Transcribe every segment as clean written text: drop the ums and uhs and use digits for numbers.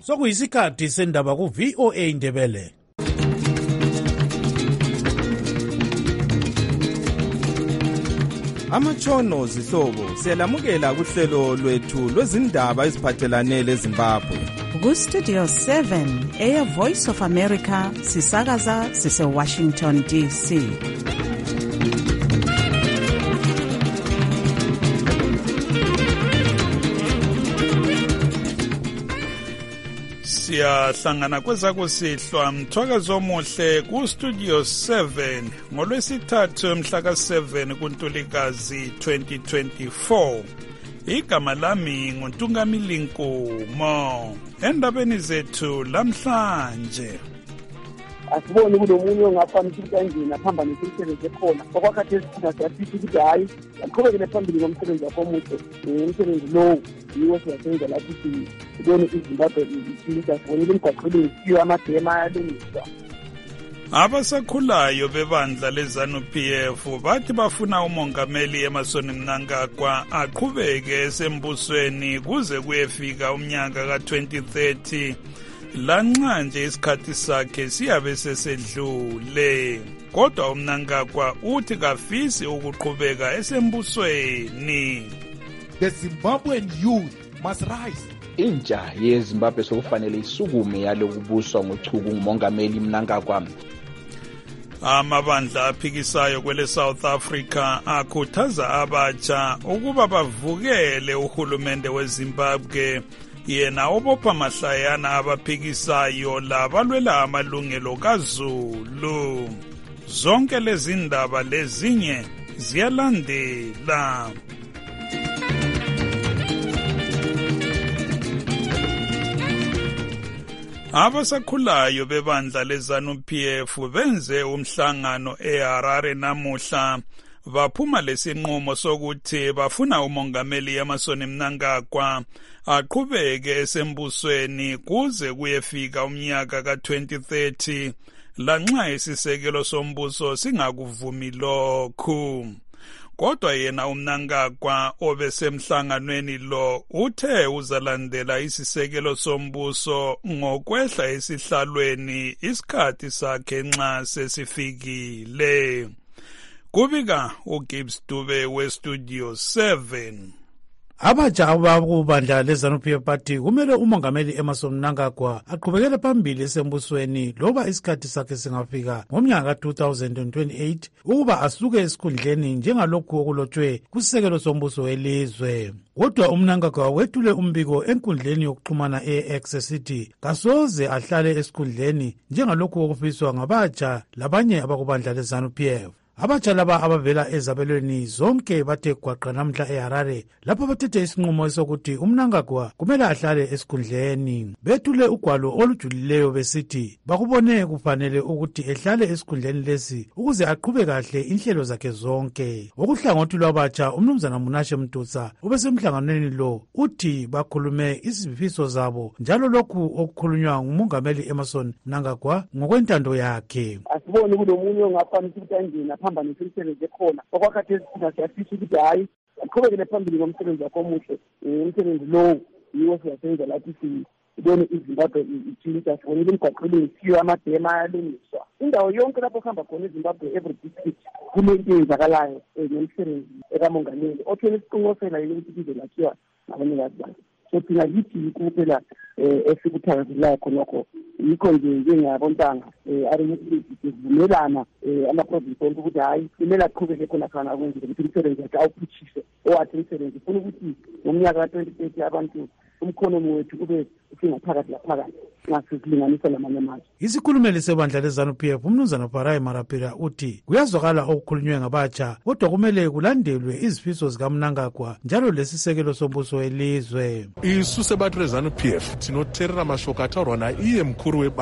Sokuyisikhathi sendaba ku VOA Ndebele. Amatshono zihlobo siyalamukela kuhlelo lwethu lwezindaba eziphathelane leZimbabwe. Ku-Studio 7 Air Voice of America sisakaza sise-Washington DC. Siyahlangana kwezakusihlwa mthwakazo omuhle ku-Studio 7 ngolwesithathu mhla ka-7 kuNtulikazi 2024. Igama lami nguNtungamili Nkumo. Endabeni zethu lamhlanje, asiboni kulomunye ongafani ukuthi kanjena phamba nemisebenzi ekhona okwakhathesi siyasithi ukuthi hayi aqhubekele phambili ngomsebenzi wakho omuhle. Umsebenzi lowo yiwo siyasenza lapho sibone iZimbabwe ishintsha, sibonile imigwaqo isiyo, amadema ayalungiswa. abasakhulayo bebandla leZANU-PF bathi bafuna umongameli Emmerson Mnangagwa aqhubeke esembusweni kuze kuyefika umnyaka ka-2030 lanxa nje isikhathi sakhe siyabe sesedlule. Kodwa uMnangagwa uthi kafisi ukuqhubeka esembusweni. The Zimbabwean youth must rise. Intsha yeZimbabwe sokufanele isukume yalo kubuswa ngochuku ngumongameli Mnangagwa. Amabandla aphikisayo kwele South Africa akhuthaza abatsha ukuba bavukele uhulumende weZimbabwe, yena obopha mahlayana abaphikisayo labalwela amalungelo kaZulu. Zonke lezi ndaba lezinye ziyalandela. Abasakhulayo bebandla leZANU-PF benze umhlangano eHarare namuhla, baphuma lesinqumo sokuthi bafuna umongameli Emmerson Mnangagwa aqhubeke esembusweni kuze kuyefika umnyaka ka-2030 lanxa isisekelo sombuso singakuvumi lokhu. Kodwa yena uMnangagwa obesemhlanganweni lo uthe uzalandela isisekelo sombuso ngokwehla esihlalweni isikhathi sakhe nxa sesifikile. Kubika uGibbs Dube weStudio 7. Abatsha abakubandla leZANU-PF bathi kumele umongameli Emmerson Mnangagwa aqhubekele phambili esembusweni loba isikhathi sakhe singafika ngomnyaka ka-2028 ukuba asuke esikhundleni njengalokhu okulotshwe kusisekelo sombuso welizwe. Kodwa uMnangagwa wethule umbiko enkundleni yokuxhumana e-X esithi kasoze ahlale esikhundleni njengalokhu okufiswa ngabatsha labanye abakubandla leZANU-PF. Abatsha laba abavela ezabelweni zonke bathe gwaqa namhla eHarare lapho bathethe isinqumo sokuthi uMnangagwa kumele ahlale esikhundleni. Bethule ugwalo olujulileyo besithi bakubone kufanele ukuthi ehlale esikhundleni lesi ukuze aqhube kahle inhlelo zakhe zonke. Okuhlangothi lwabatsha uMnumzana Munashe Mtusa ubesemhlanganweni lo uthi bakhulume izifiso zabo njalo lokhu okukhulunywa ngumongameli Emmerson Mnangagwa ngokwentando yakhe. Asiboni kulomunye ongafani ukuthi kanjena phamba nemisebenzi ekhona okwakhathesi siyasithi ukuthi hayi aqhubekele phambili ngomsebenzi wakho omuhle. Umsebenzi lowo yiwo siyasenza lapho sibone iZimbabwe ishintsha, sibonile imigwaqo isiyo, amadema ayalungiswa. Indawo yonke lapho kuhamba khona eZimbabwe, every district kunento eyenzakalayo ngemisebenzi ekamongameli othwele isiqinisela ukuthi kuzolakhiwa ngabanikazi bakhe. So thina kithi kuphela esikuthakazelayo khonokho, yikho nje njengabontanga sivumelana amaprovinsi onke ukuthi hayi kumele aqhubeke khona khona kwenzile ukuthi umsebenzi wakhe awuphutshise owathi umsebenzi ufuna ukuthi ngomnyaka ka-2030 abantu umkhonomi wethu ube usingaphakathi laphakathi nxa sizilinganisa lamanye amazwe. Isikhulumeli sebandla leZANU-PF uMnumzana Bharai Marapira uthi kuyazwakala okukhulunywe ngabatsha kodwa kumele kulandelwe izifiso zikaMnangagwa njalo lesisekelo sombuso welizwe. Isu sebathu leZANU-PF tinoteerera mashoko ataurwa naiye mukuru webathu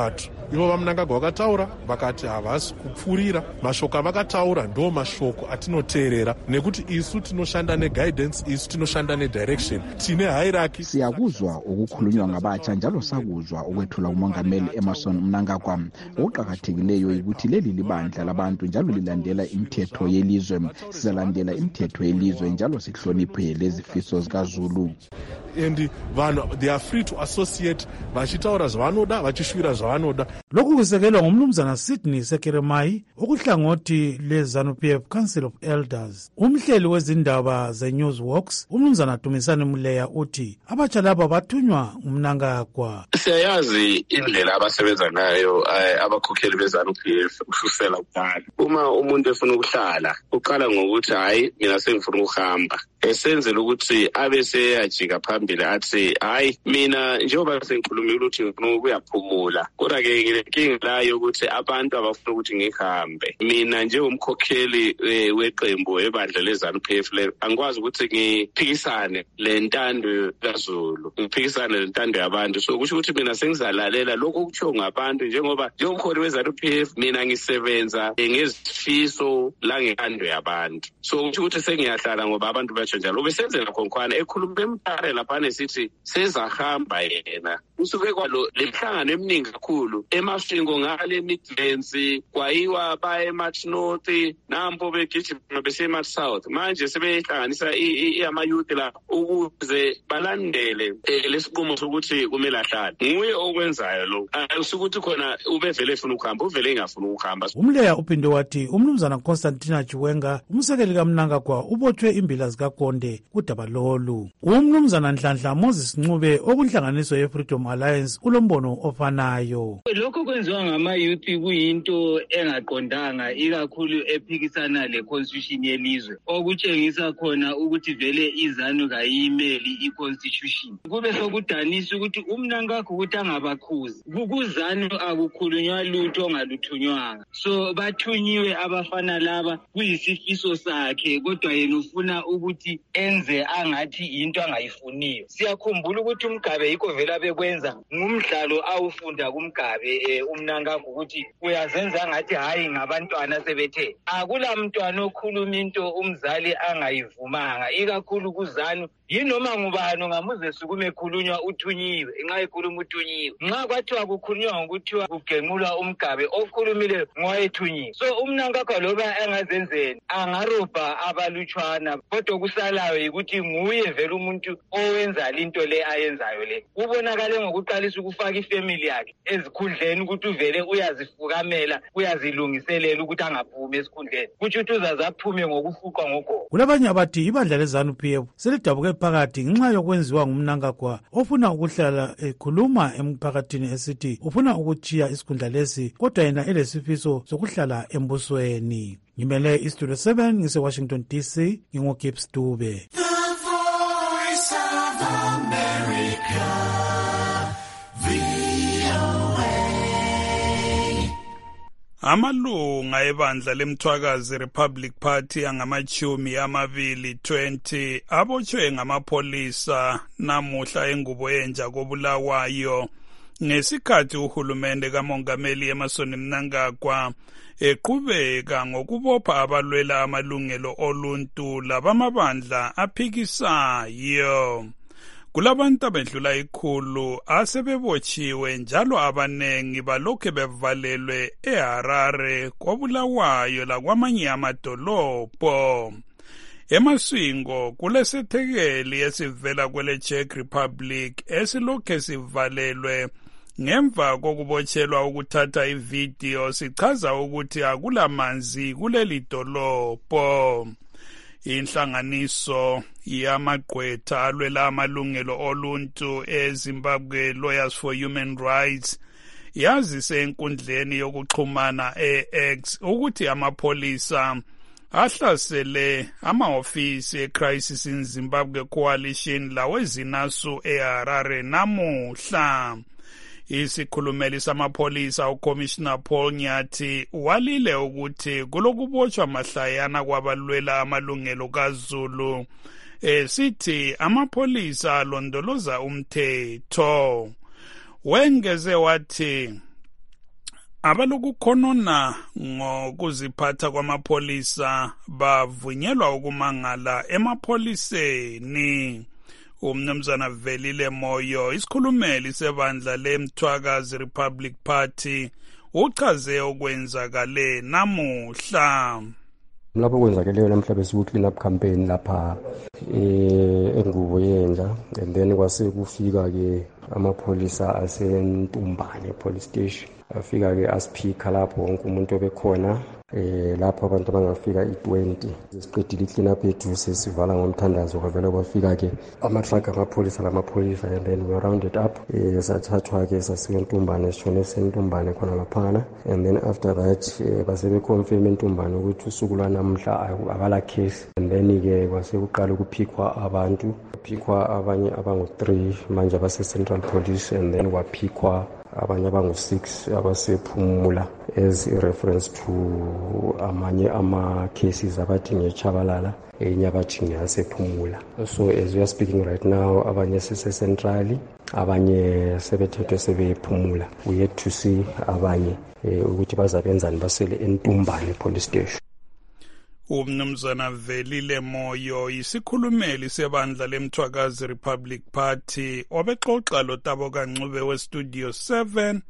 ivo vaMnangagwa vakataura vakati havasi kupfurira mashoko avakataura ndo mashoko atinoteerera nekuti isu tinoshanda neguidance, isu tinoshanda nedirection, tine hierarchy. Siyakuzwa ukukhulunywa ngabatsha njalo sakuzwa ukwethula umongameli Emmerson Mnangagwa. Okuqakathekileyo ukuthi leli libandla labantu njalo lilandela imithetho yelizwe. Sizalandela imithetho yelizwe njalo sihloniphe lezifiso zikaZulu. And vanhu they are free to associate, vachitaura zvavanoda vachishwira zvavanoda. Lokhu kusekelwa ngumnumzana Sydney Sekeremai okuhlangothi leZANU-PF Council of Elders. Umhleli wezindaba zeNewsWalks umnumzana Dumisani Muleya uthi abatsha laba bathunywa uMnangagwa. Siyayazi indlela abasebenza ngayo abakhokheli beZANU-PF ukusukela kudala. Uma umuntu efuna ukuhlala uqala ngokuthi hayi mina sengifuna ukuhamba, esenzela ukuthi abese ajika phambili athi hayi mina njengoba sengikhulumile ukuthi ngifuna ukuyaphumula, kodwa ke inkinga layo ukuthi abantu abafuna ukuthi ngihambe. Mina njengomkhokheli weqembu ebandla leZANU-PF angikwazi ukuthi ngiphikisane lentando kaZulu, ngiphikisane lentando yabantu. So kusho ukuthi mina sengizalalela lokho okutshiwo ngabantu njengoba njengomkholi weZANU-PF mina ngisebenza ngezifiso la ngentando yabantu. So kusho ukuthi sengiyahlala ngoba abantu batsho njalo. Ubesenzela khonkwana ekhuluma emthare lapha nesithi sezahamba yena. Usuke kwalo lehlangano eminingi kakhulu eMasvingo ngale Midlands kwayiwa ba eMarch North nampo begijima bese eMarch South. Manje sebehlanganisa ama youth la ukuze balandele lesinqumo sokuthi kumele ahlale. Nguye okwenzayo lo. Ayisukuthi khona ubevele efuna ukuhamba, uvele engafuna ukuhamba. Umleya uphinde wathi umnumzana Constantina Chiwenga umsekeli kaMnangagwa ubotshwe imbila zikaGonde kudaba lolu. Umnumzana Nhlanhla Moses Ncube okunhlanganiso yeFreedom Alliance ulombono ofanayo. Lokho kwenziwa ngama youth kuyinto engaqondanga ikakhulu ephikisana leconstitution yelizwe, okutshengisa khona ukuthi vele iZANU kayimeli iconstitution. Kube sokudanisa ukuthi uMnangagwa ukuthi angabakhuzi kuZANU akukhulunywa lutho ongaluthunywanga. So bathunyiwe abafana laba kuyisifiso sakhe, kodwa yena ufuna ukuthi enze angathi into angayifuniyo. Siyakhumbula ukuthi uMgabe yikho vela bekwenza ngumdlalo awufunda kuMgabe uMnangagwa ukuthi uyazenza ngathi hayi ngabantwana sebethe. Akula mntwana okhuluma into umzali angayivumanga ikakhulu kuZANU. Yinoma ngubani ngamuze sukume ekhulunywa uthunyiwe, nxa ekhuluma uthunyiwe. Nxa kwathiwa kukhulunywa ngokuthiwa kugenqulwa uMgabe okhulumile ngoyethunyiwe. So uMnangagwa loba engazenzeni angarobha abalutshwana, kodwa kusalayo ukuthi nguye vele umuntu owenza into le ayenzayo le. Ubonakale ngokuqalisa ukufaka ifamily yakhe ezikhundleni ukuthi uvele uyazifukamela, uyazilungiselela ukuthi angaphumi esikhundleni. Kuthi uzazaphume ngokufuqa ngogogo. Kulabanye abathi ibandla leZANU-PF selidabuke phakathi ngenxa yokwenziwa nguMnangagwa ofuna ukuhlala ekhuluma emphakathini esithi ufuna ukutshiya isikhundla lesi kodwa yena elesifiso sokuhlala embusweni. Ngimele iStudio 7 ngise-Washington DC, nginguGibbs Dube. Amalunga ebandla lemthwakazi Republic Party angamachumi amabili 20 abotshwe ngamapholisa namuhla engubo entsha koBulawayo ngesikhathi uhulumende kamongameli Emmerson Mnangagwa eqhubeka ngokubopha abalwela amalungelo oluntu labamabandla aphikisayo. Kulabantu abedlula ikhulu asebebotshiwe njalo abanengi balokhe bevalelwe eHarare, koBulawayo lakwamanye amadolobho. Emasvingo kulesethekeli esivela kwele Czech Republic esilokhe sivalelwe ngemva kokubotshelwa ukuthatha ivideo sichaza ukuthi akulamanzi kuleli dolobho. Inhlanganiso yamagqwetha alwela amalungelo oluntu eZimbabwe Lawyers for Human Rights yazise enkundleni yokuxhumana eX ukuthi amapholisa ahlasele amahofisi eCrisis in Zimbabwe Coalition lawezinasu eHarare namuhla. Isikhulumeli samapholisa uCommissioner Paul Nyathi walile ukuthi kulokubotshwa mahlayana kwabalwela amalungelo kaZulu sithi amapholisa alondoloza umthetho. Wengeze wathi abalokukhonona ngokuziphatha kwamapholisa bavunyelwa ukumangala emapholiseni. Umnumzana Velile Moyo, isikhulumeli sebandla leMthwakazi Republic Party, uchaze okwenzakale namuhla. Lapho kwenzakeleyo namhla besiku-clean up campaign lapha eNguboyenja, and then kwase kufika-ke amapholisa asentumbane police station, afika-ke asiphikha lapho wonke umuntu obekhona. Lapho abantu abangafika i-20 siqedile i-clean up yethu sesivala ngomthandazo, kwavela kwafika-ke ama-truck amapholisa and then we rounded up. Sathathwa-ke sasiwe entumbane, sishone sentumbane khona laphana, and then after that base beconfirm entumbane ukuthi usuku lwanamhla akala case, and then-ke kwase kuqala ukuphikwa abantu, kuphikwa abanye abangu-3 manje abase-Central Police, and then kwaphikwa abanye abangu-6 abasephumula as a reference to amanye ama-cases abathi ngeChabalala, enye abathi ngeyasephumula. So as we are speaking right now, abanye sese-centrally, abanye sebethethwe sebephumula. We yet to see abanye ukuthi bazabenzani basele entumbane police station. Umnumzana Velile Moyo, isikhulumeli sebandla leMthwakazi Republic Party, obexoxa loTabo Kancube weStudio 7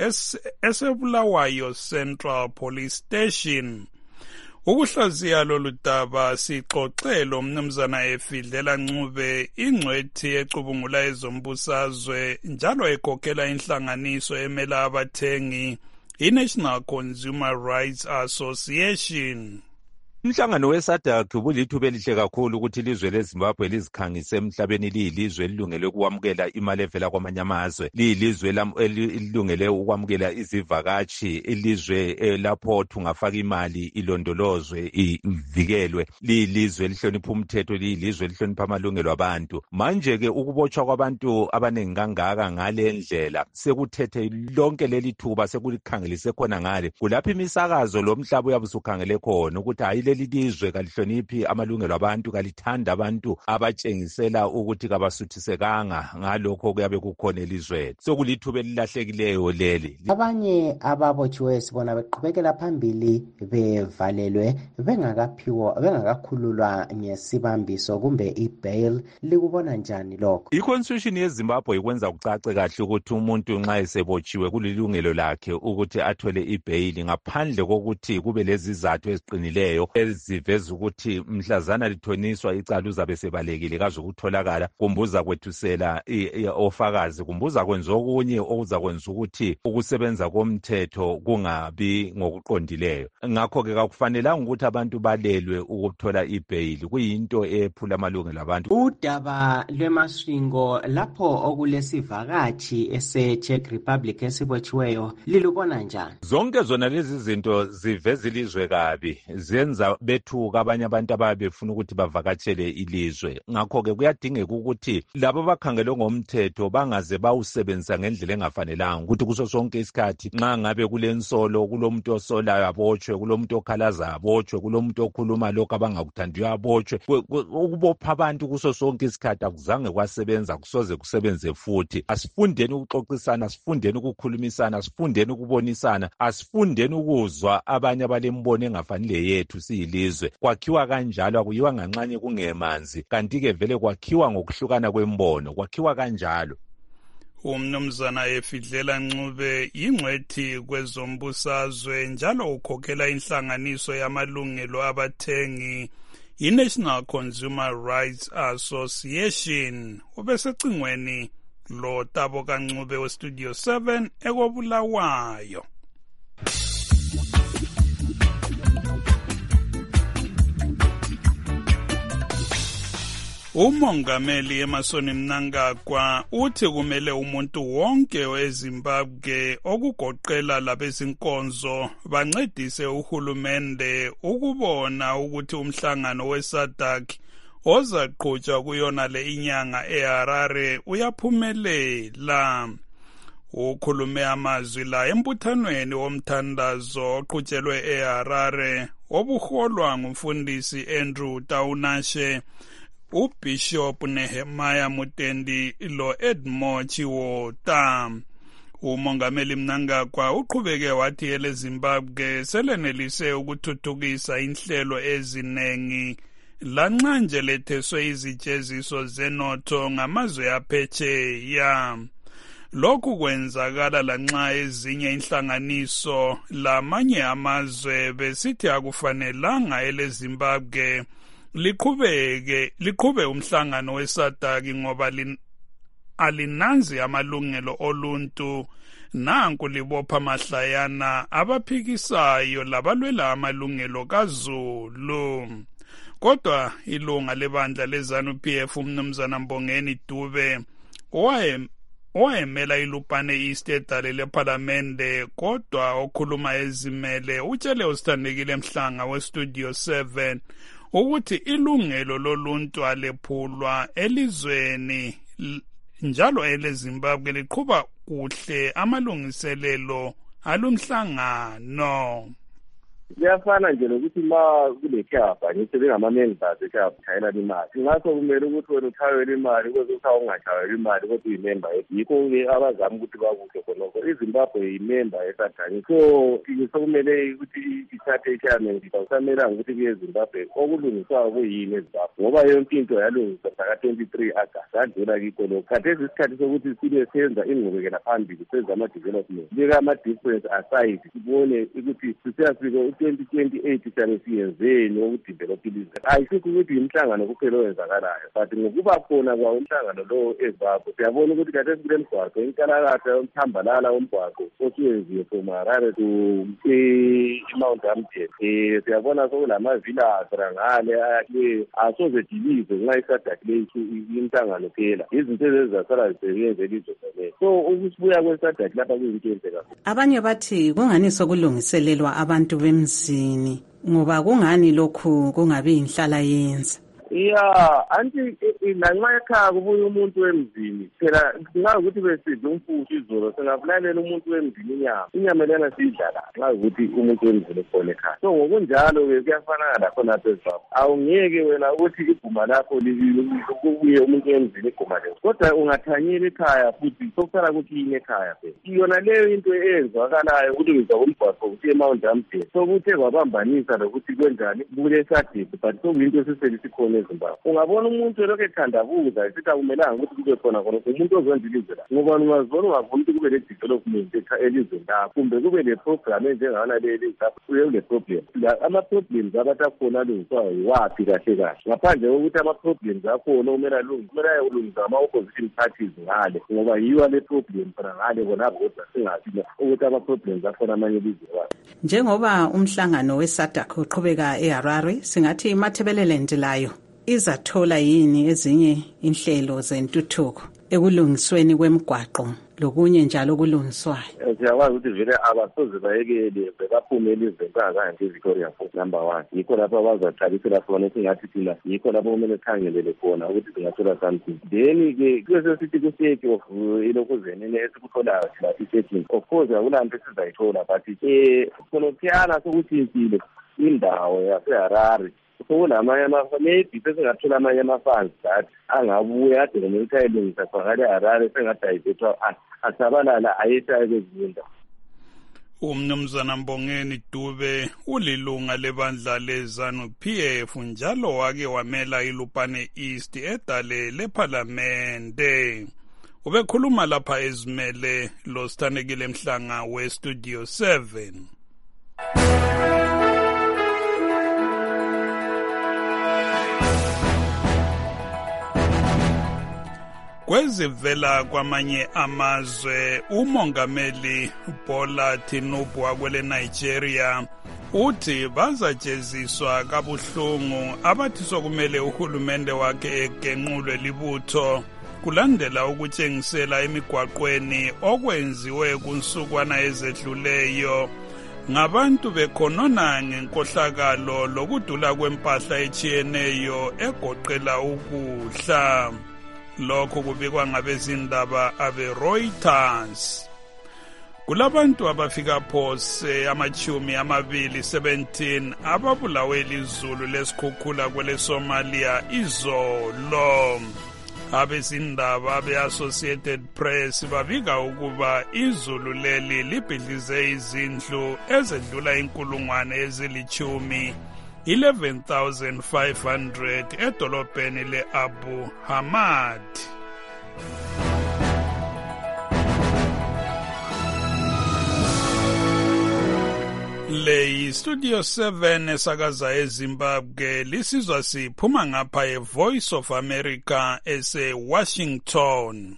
esebulawayo Central Police Station. Ukuhlaziya lolu daba sixoxele umnumzana Efidlela Ncube, ingcwethi ecubungula ezombusazwe njalo ekhokhela inhlanganiso emela abathengi, iNational Consumer Rights Association. Umhlangano weSADC ubulithuba elihle kakhulu ukuthi ilizwe leZimbabwe lizikhangise emhlabeni liyilizwe elilungele ukwamukela imali evela kwamanye amazwe, liyilizwe elilungele ukwamukela izivakatshi, ilizwe lapho thungafaka imali ilondolozwe ivikelwe, liyilizwe elihlonipha umthetho, liyilizwe elihlonipha amalungelo abantu. Manje-ke ukubotshwa kwabantu abaningi kangaka ngale ndlela sekuthethe lonke leli thuba sekulikhangelise khona ngale, kulapho imisakazo lomhlaba uyabe usukhangele khona ukuthi hayi leli lizwe kalihloniphi amalungelo abantu, kalithanda abantu abatshengisela ukuthi kabasuthisekanga ngalokho kuyabe kukhona elizweni. Sokulithuba elilahlekileyo leli. Abanye ababotshiweyo sibona beqhubekela phambili bevalelwe bengakakhululwa ngesibambiso kumbe i-bail. Likubona njani lokho? I-Constitution yeZimbabwe ikwenza kucace kahle ukuthi umuntu nxa esebotshiwe kulilungelo lakhe ukuthi athole i-bail ngaphandle kokuthi kube lezizathu eziqinileyo eziveza ukuthi mhlazana lithoniswa icala uzabe sebalekile kaze ukutholakala, kumbuza kwethusela ofakazi, kumbuza kwenza okunye okuzakwenza ukuthi ukusebenza komthetho kungabi ngokuqondileyo. Ngakho-ke kakufanelanga ukuthi abantu balelwe ukuthola i-bail, kuyinto ephula amalungelo abantu. Udaba lwemasringo lapho okulesivakatshi ese-Czech Republic esibotshiweyo lilubona njani? Zonke zona lezi zinto ziveza ilizwe kabi, zenza bethuka abanye abantu ababe befuna ukuthi bavakatshele ilizwe. Ngakho-ke kuyadingeka ukuthi labo bakhangelwe ngomthetho bangaze bawusebenzisa ngendlela engafanelanga, ukuthi kuso sonke isikhathi nxa ngabe kulensolo, kulomuntu osolayo abotshwe, kulomuntu okhalaza abotshwe, kulomuntu okhuluma lokho abangakuthandiyo abotshwe. Ukubopha abantu kuso sonke isikhathi akuzange kwasebenza, kusoze kusebenze futhi. Asifundeni ukuxoxisana, asifundeni ukukhulumisana, asifundeni ukubonisana, asifundeni ukuzwa abanye abalembono engafanele yethu siyilizwe. Kwakhiwa kanjalo, akuyiwa nganxanye kungemanzi, kanti-ke vele kwakhiwa ngokuhlukana kwembono, kwakhiwa kanjalo. Umnumzana Efidlela Ncube ingcwethi kwezombusazwe njalo ukhokhela inhlanganiso yamalungelo abathengi, iNational Consumer Rights Association. Ubesecingweni lo Tabo Kancube weStudio 7 ekobulawayo. Umongameli Emmerson Mnangagwa uthi kumele umuntu wonke weZimbabwe okugoqela labezinkonzo bancedise uhulumende ukubona ukuthi umhlangano weSADC ozaqhutshwa kuyona le inyanga eHarare uyaphumelela. Ukhulume amazwi la embuthanweni womthandazo oqhutshelwe eHarare obuholwa ngumfundisi Andrew Taunashe, uBishop Nehemiah Mutendi lo Edmore Chiwota. Umongameli Mnangagwa uqhubeke wathi eleZimbabwe selenelise ukuthuthukisa inhlelo ezinengi lanxa nje letheswe izitsheziso zenotho ngamazwe aphetsheya. Lokhu kwenzakala lanxa ezinye inhlanganiso lamanye amazwe besithi akufanelanga eleZimbabwe liqhube umhlangano weSADC ngoba alinanzi amalungelo oluntu, nanku libopha mahlayana abaphikisayo labalwela amalungelo kaZulu. Kodwa ilunga lebandla leZANU-PF uMnumzana Mbongeni Dube owayemela iLupane East edale lePhalamende kodwa okhuluma ezimele utshele uSithandekile Mhlanga weStudio 7 ukuthi ilungelo loluntu alephulwa elizweni njalo eleZimbabwe liqhuba kuhle amalungiselelo alumhlangano. Kuyafana nje lokuthi ma kulekhaba ngithi bengamamembers ekhayela imali ngakho kumele ukuthi wena uthayele imali ukuze ungathayeli imali kodwa uyimember yikho-ke abazama ukuthi bakuhle khonokho. iZimbabwe yimember yeSADC, so sokumele ukuthi ithathe ichairman kusamelanga ukuthi kuye eZimbabwe okulungiswayo kuyini eZimbabwe ngoba yonke into yalungiswa saka-23 August adlula kikho lokho. Khathesi isikhathi sokuthi sibe senza ingqubekela phambili senza ama-development beka ama-difference aside sibone ukuthi sisiyafika 2028 siyabe siyenzeni ukudevelopha ilizwe. Ayisikho ukuthi imhlangano kuphela owenzakalayo, but ngokuba khona kwawo umhlangano lowo eZimbabwe siyabona ukuthi khathesi kule mgwaqo inkalakatha yomthambalala womgwaqo osuwenziwe from Harare to Mount Amden. Siyabona sokulama-villas ngale asoze dilizwe nxa iSADC le imhlangano phela izinto ezizasala zisebenze elizwe sonke. So ukusibuya kweSADC lapha kuyinto enhle kakhulu. Abanye bathi kungani sokulungiselelwa abantu bemzini ngoba kungani lokhu kungabi inhlala yenza. Anti lanxa ekhaya kubuya umuntu wemzini phela nxa ukuthi besidla umfushi izolo singabulalela umuntu wemzini inyama lena siyidlala nxa ukuthi umuntu wemzini khona ekhaya. So ngokunjalo-ke kuyafanana lakhona apha eZimbabwe awungeke wena ukuthi iguma lakho kubuye umuntu wemzini iguma leyo kodwa ungathanyela ekhaya futhi sokusala ukuthi yini ekhaya phela. Yona leyo into eyenzakalayo ukulungiswa komgwaqo ukuthi eMount Amden sokuthe kwabambanisa lokuthi kwenjani kule SADC but sokuyinto esiselikhona eZimbabwe. Ungabona umuntu lokho ethandabuza esithi akumelanga ukuthi kube khona umuntu ozonda ilizwe la ngoba ungazibona ungavuma ukuthi kube le-development elizweni lakho kumbe kube le-program enjengana leli uye kule-problem. Ama-problems abantu akhona alungiswayo yiwaphi kahle kahle ngaphandle kokuthi ama-problems akhona kumele ayolungisa ama-opposition parties ngale ngoba yiwa le-problem khona ngale khonapho kodwa singathi ukuthi ama-problems akhona amanye elizwe wayo. Njengoba umhlangano weSADC uqhubeka eHarare singathi iMatabeleland layo izathola yini ezinye inhlelo zentuthuko ekulungisweni kwemigwaqo lokunye njalo kulungiswayo. Siyakwazi ukuthi vele abasoze bayekele bephume elizweni kangakanje Victoria Falls number 1 yikho lapho abazaqalisela khona singathi thina yikho lapho kumele khangelele khona ukuthi singathola something. Then-ke kuyesesithi ku-state of ilokuzenini esikutholayo thina i-setting of course akulanto esizayithola but khonophiyana sokuthintile indawo yaseHarare sokulamanye maybe sesingathola amanye ama-funds that angabuya ade kumele ayilungisa khona eHarare sengadayivethwa asabalala ayeshaye kwezinda. Umnumzana Mbongeni Dube ulilunga lebandla leZANU-PF njalo wake wamela iLupane East edale lePhalamende. Ubekhuluma lapha ezimele lo Sithandekile Mhlanga weStudio 7. Kwezivela kwamanye amazwe umongameli Bola Tinubu wakwele Nigeria uthi bazajeziswa kabuhlungu abathi sokumele uhulumende wakhe egenqulwe libutho kulandela ukutshengisela emigwaqweni okwenziwe kunsukwana ezedluleyo ngabantu bekhonona ngenkohlakalo lokudula kwempahla etshiyeneyo egoqela ukudla. Lokho kubikwa ngabezindaba abe-Reuters. Kulabantu abafika phose ama-17 ababulawe lizulu lesikhukhula kwele Somalia izolo. Abezindaba be-Associated Press babika ukuba izulu leli libhidlize izindlu ezedlula 11,500 edolobheni le-Abu Hamad. Le Studio 7 esakaza eZimbabwe lisizwa siphuma ngapha eVoice of America ese-Washington.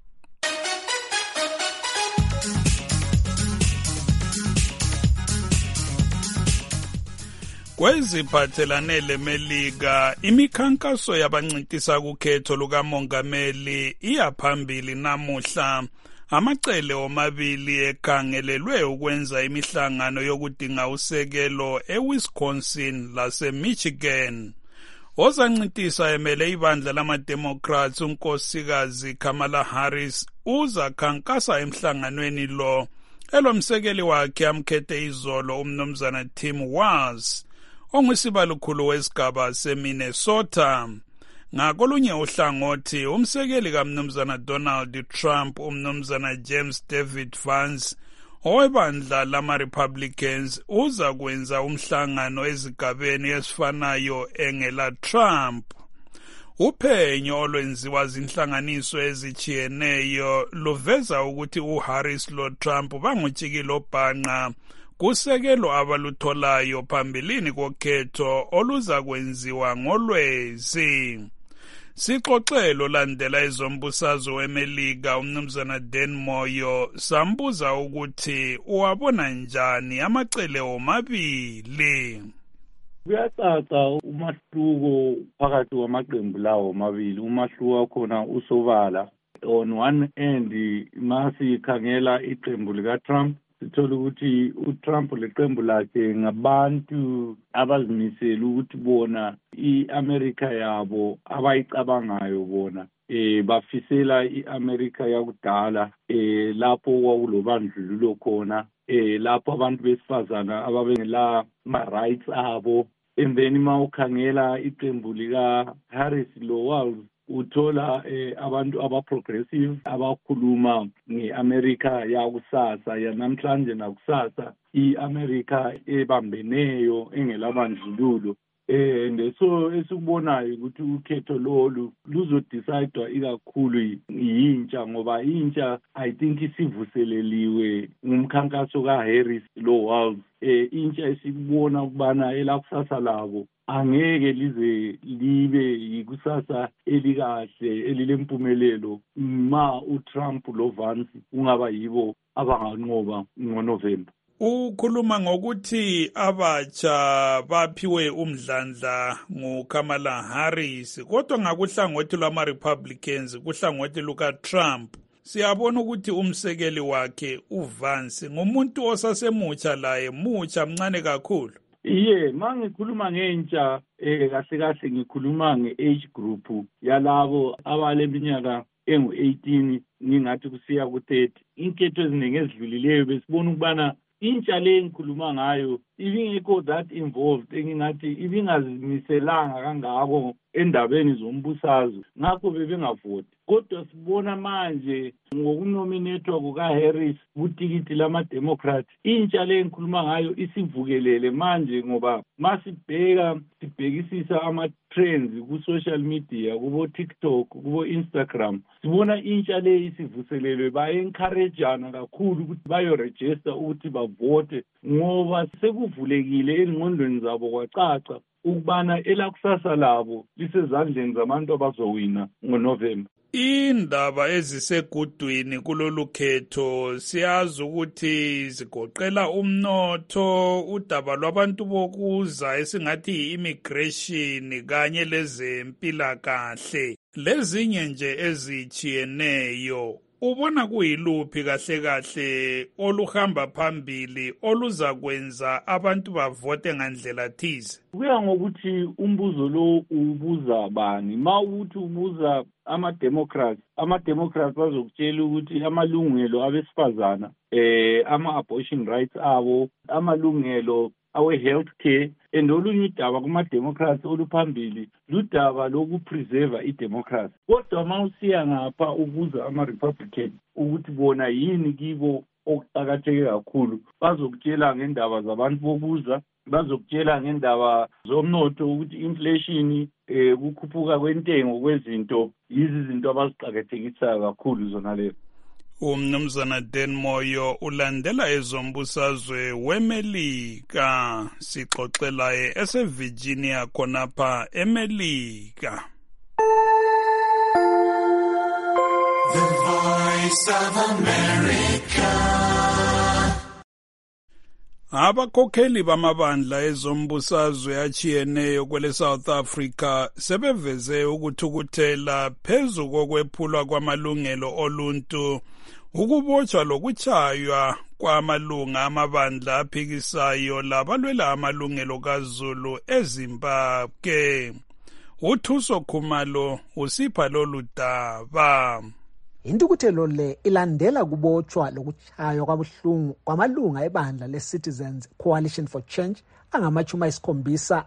Kweziphathelane leMelika, imikhankaso yabancintisa kukhetho lukamongameli iyaphambili namuhla. Amacele omabili ekhangelelwe ukwenza imihlangano yokudinga usekelo eWisconsin laseMichigan. Ozancintisa emele ibandla lama-Democrats unkosikazi Kamala Harris uzakhankasa emhlanganweni lo. Elomsekeli wakhe amkhethe izolo umnumzana Tim Walz, onguyisibalukhulu wesigaba seMinnesota. Ngakolunye uhlangothi umsekeli kaMnumzana Donald Trump umnumzana James David Vance owebandla lama-Republicans uza kwenza umhlangano ezigabeni ezifanayo engela Trump. Uphenyo olwenziwa zinhlanganiso ezijiyeneyo luveza ukuthi uHarris loTrump bangutshikile obhanqa kusekelo abalutholayo phambilini kokhetho oluza kwenziwa ngolwezi. Sixoxelo landela ezombusazwe weMelika umnumzana Dan Moyo sambuza ukuthi uwabona njani amacele omabili. Kuyacaca umahluko phakathi kwamaqembu lawo mabili. Umahluko wakhona usobala. On one end masikhangela iqembu likaTrump sithola ukuthi uTrump leqembu lakhe ngabantu abazimisela ukuthi bona iAmerica yabo abayicabangayo bona bafisela iAmerica yakudala lapho kwakulobandlululo khona lapho abantu besifazana ababengela ma-rights abo. And then mawukhangela iqembu lika Harris lo Walz uthola abantu abaprogressive abakhuluma ngeAmerica yakusasa yanamhlanje nakusasa, iAmerica ebambeneyo engelabandlululo. And so esikubonayo ukuthi ukhetho lolu luzodecidewa ikakhulu yintsha, ngoba intsha I think isivuseleliwe ngumkhankaso kaHarris lo Walz. Intsha esikubona ukubana elakusasa labo angeke lize libe yikusasa elikahle elilempumelelo ma uTrump lo Vance ungaba yibo abanganqoba ngoNovember. Ukhuluma ngokuthi abatsha baphiwe umdlandla nguKamala Harris, kodwa ngakuhlangothi lwama-Republicans kuhlangothi lukaTrump siyabona ukuthi umsekeli wakhe uVance ngumuntu osasemutsha, laye mutsha mncane kakhulu. Mangikhuluma ngentsha kahle kahle ngikhuluma nge-age group yalabo abaleminyaka engu-18 ngingathi kusiya ku-30. Inketho eziningi ezidlulileyo besibona ukubana intsha le ngikhuluma ngayo ibingekho that involved, engingathi ibingazimiselanga kangako endabeni zombusazwe, ngakho bebengavoti. Kodwa sibona manje ngokunominethwa kukaHarris kutikiti lama-Democrat, intsha le ngikhuluma ngayo isivukelele manje, ngoba sibhekisisa ama-trends ku-social media, kubo-TikTok, kubo-Instagram, sibona intsha le isivuselelwe ba-encourageana kakhulu ukuthi bayorejista ukuthi bavote, ngoba sekuvulekile engqondweni zabo kwacaca ukubana elakusasa labo lisezandleni zabantu abazowina ngoNovember. Indaba ezisegudwini kulolu khetho siyazi ukuthi zigoqela umnotho, udaba lwabantu bokuza esingathi i-immigration kanye lezempilakahle lezinye nje ezijiyeneyo. Ubona kuyiluphi kahle kahle oluhamba phambili oluza kwenza abantu bavote ngandlela thize? Kuya ngokuthi umbuzo lo ubuza bani. Mawuthi ubuza ama-Democrats bazokutshela ukuthi amalungelo abesifazana, ama-abortion rights abo, amalungelo awe-health care and olunye udaba kuma-democracy oluphambili ludaba lokupreserva i-democracy. Kodwa uma usiya ngapha ubuza ama-Republican ukuthi bona yini kibo okuqakatheke kakhulu, bazokutshela ngendaba zabantu bokuza, bazokutshela ngendaba zomnotho ukuthi inflation, ukukhuphuka kwentengo kwezinto, yizi zinto abaziqakathekisayo kakhulu zona lezo. Umnumzana Dan Moyo ulandela ezombusazwe weMelika, sixoxelaye eseVirginia khonapha eMelika. The Voice of America. Abakhokheli bamabandla ezombusazwe achiyeneyo kwele South Africa sebeveze ukuthukuthela phezu kokwephulwa kwamalungelo oluntu, ukubotshwa lokuchaywa kwamalunga amabandla aphikisayo labalwela amalungelo kaZulu eZimbabwe. uThuso Khumalo usipha lolu daba. Intukuthelo le ilandela kubotshwa lokuchaywa kwabuhlungu kwamalunga ebandla le-Citizens Coalition for Change angama-78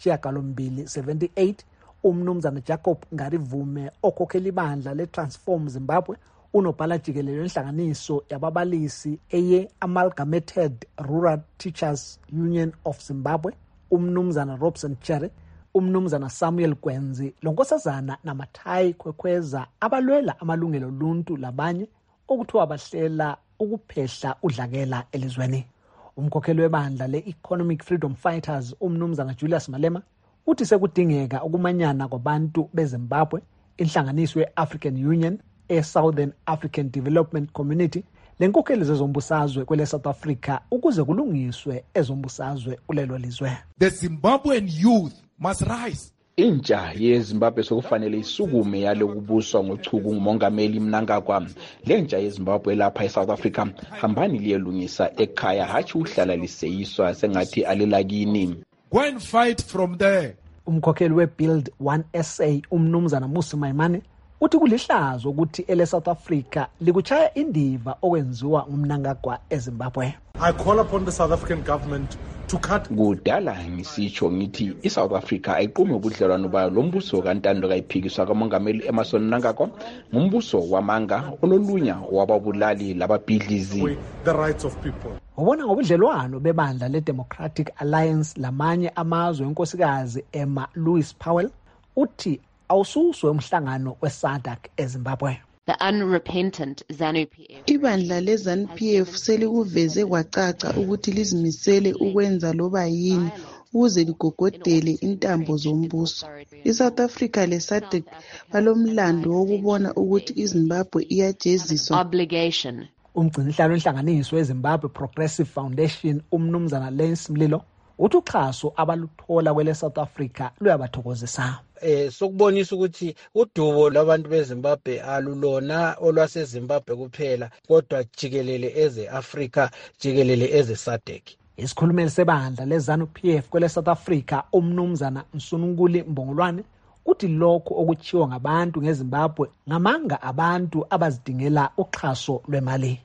78. Umnumzana Jacob Ngarivume okhokhela ibandla le-Transform Zimbabwe, unobhala jikelele wenhlanganiso yababalisi eye-Amalgamated Rural Teachers Union of Zimbabwe, umnumzana Robson Cherry, umnumzana Samuel Gwenzi, lonkosazana Namathayi Khwekhweza abalwela amalungelo oluntu labanye okuthiwa bahlela ukuphehla udlakela elizweni. Umkhokheli webandla le-Economic Freedom Fighters, umnumzana Julius Malema, uthi sekudingeka ukumanyana kwabantu beZimbabwe, inhlanganiso ye-African Union, e-Southern African Development Community, lenkokheli zezombusazwe kwele South Africa ukuze kulungiswe ezombusazwe kulelo lizwe. The Zimbabwean youth must rise. Intsha yeZimbabwe sokufanele isukume yale kubuswa ngochuku ngumongameli Mnangagwa. Lentsha yeZimbabwe lapha eSouth Africa hambani liyelungisa ekhaya, hathi uhlala liseyiswa sengathi alelakini. Go and fight from there. Umkhokheli weBuild 1SA, umnumzana Musi Maimane, uthi kulihlazo ukuthi ele South Africa likuchaya indiva okwenziwa ngumnangagwa eZimbabwe. I call upon the South African government to cut. Kudala ngisitsho ngithi iSouth Africa ayiqume ubudlelwano bayo lombuso kaNtando kayiphikiswa kamongameli Emmerson Mnangagwa, ngumbuso wamanga ololunya wababulali lababhidlizi. The rights of people. Ubona ngobudlelwano bebandla le-Democratic Alliance lamanye amazwe enkosikazi Emma Louise Powell uthi awususwe umhlangano weSADC eZimbabwe. The unrepentant ZANU-PF. Ibandla le-ZANU-PF selikuveze kwacaca ukuthi lizimisele ukwenza loba yini ukuze ligogodele intambo zombuso. ISouth Africa le-SADC balomlando wokubona ukuthi iZimbabwe iyajeziswa. Obligation. Umgcinihlalo wenhlanganiso weZimbabwe Progressive Foundation, umnumzana Lance Mlilo, uthi uxhaso abaluthola kwele South Africa luyabathokozisa. Sokubonisa ukuthi udubo labantu beZimbabwe alulona olwaseZimbabwe kuphela, kodwa jikelele eze-Afrika, jikelele eze-SADC. Isikhulumeli sebandla le-ZANU-PF kwele South Africa, umnumzana Msununkuli Mbongolwane, uthi lokho okuchiwa ngabantu ngeZimbabwe ngamanga abantu abazidingela uxhaso lwemali.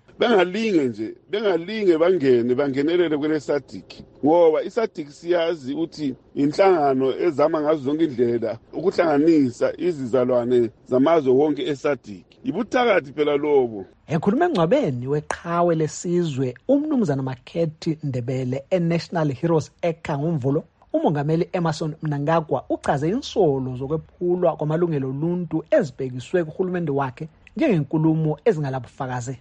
bengalinge bangenelele kwele SADC, ngoba iSADC siyazi ukuthi inhlangano ezama ngazo zonke indlela ukuhlanganisa izizalwane zamazwe wonke eSADC. Ibuthakathi phela lobo. Ekhuluma engcwabeni weqhawe lesizwe, umnumzana Makhethi Ndebele eNational Heroes Eka ngomvulo, umongameli Emmerson Mnangagwa uchaze insolo zokwephulwa kwamalungelo oluntu ezibhekiswe kuhulumende wakhe njengenkulumo ezingalabufakazi.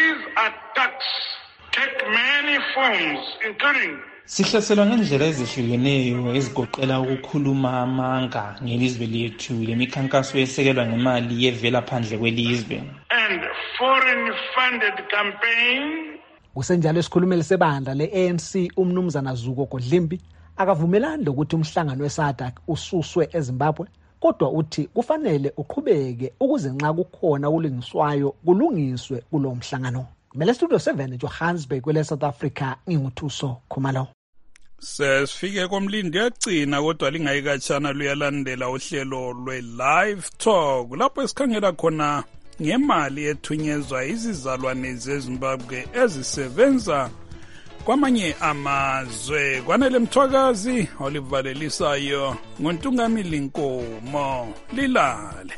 Sihlaselwa ngendlela ezihlukeneyo ezigoqela ukukhuluma amanga ngelizwe lethu, lemikhankaso esekelwa ngemali yevela phandle kwelizwe. And foreign funded campaign. Usenjalo isikhulumeli sebandla le-ANC umnumzana Zuko Godlimbi akavumelani lokuthi umhlangano weSADC ususwe eZimbabwe, kodwa uthi kufanele uqhubeke ukuze nxa kukhona ukulungiswayo kulungiswe kulo mhlangano. Mele Studio 7 Johannesburg kwele South Africa, nginguthuso Khumalo. Sesifike komlindi yagcina kodwa lingayikatshana luyalandela uhlelo lwe-Live Talk lapho esikhangela khona ngemali ethunyezwa izizalwane zeZimbabwe ezisebenza kwamanye amazwe. Kwanele Mthwakazi olivalelisayo nguNtungamili Nkomo. Lilale.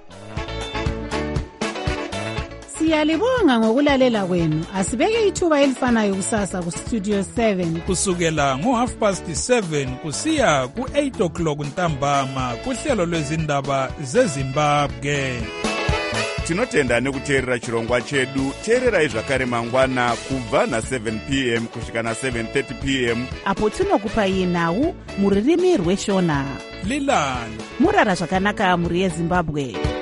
Siyalibonga ngokulalela kwenu. Asibeke ithuba elifanayo kusasa ku Studio 7 kusukela ngo7:30 kusiya ku8 ntambama kuhlelo lwezindaba zeZimbabwe. Tinotenda nekuteerera chirongwa chedu. Teererai zvakare mangwana kubva na7 p.m. kusvika na7:30 p.m. apo tinokupai nhau muririmi rweshona. Lilani murara zvakanaka muri yeZimbabwe.